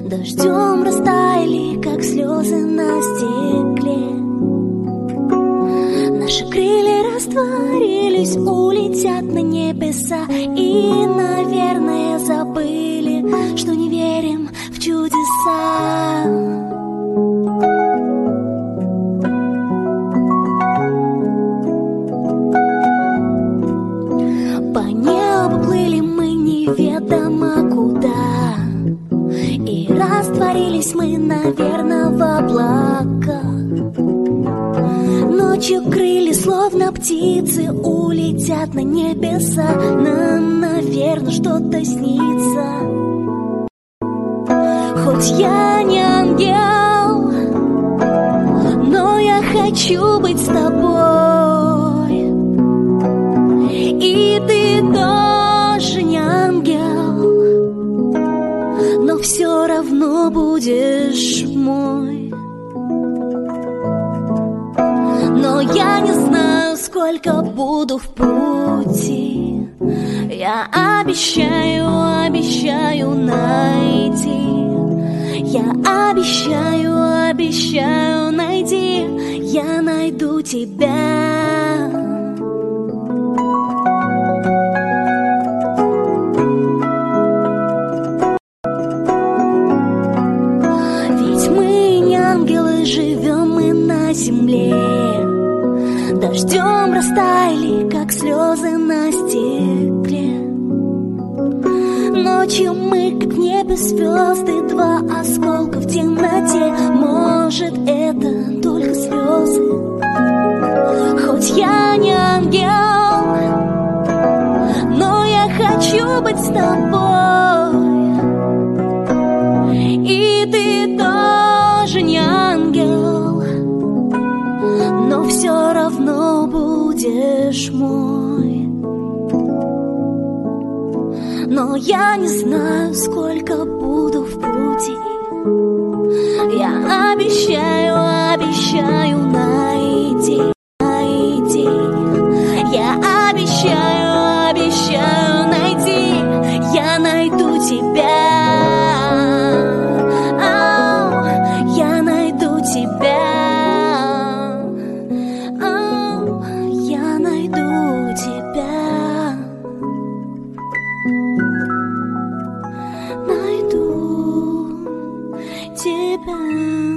Дождем растаяли, как слезы на стекле. Наши крылья растворились, улетят на небеса. И, наверное, забыли, что не верим в чудеса. По небу плыли мы неведомо куда, и растворились мы, наверное, в облаках. Ночью крылья, словно птицы, улетят на небеса. Нам, наверное, что-то снится. Хоть я не ангел, но я хочу быть с тобой. И ты тоже не ангел, но все равно будешь мой. Но я не знаю, сколько буду в пути. Я обещаю, обещаю найти. Я обещаю, обещаю найти. Я найду тебя. Ведь мы не ангелы, живем мы на земле. Дождем растаяли, как слезы на стекле. Ночью мы, как в небе звезды, два осколка в темноте. Может, это только слезы. Хоть я не ангел, но я хочу быть с тобой. И ты тоже не ангел, но все равно будешь мой. Но я не знаю, сколько буду в пути. Я обещаю, обещаю найти, найти. Я обещаю, обещаю найти. Я найду тебя. Я найду тебя. Я найду тебя. Найду тебя.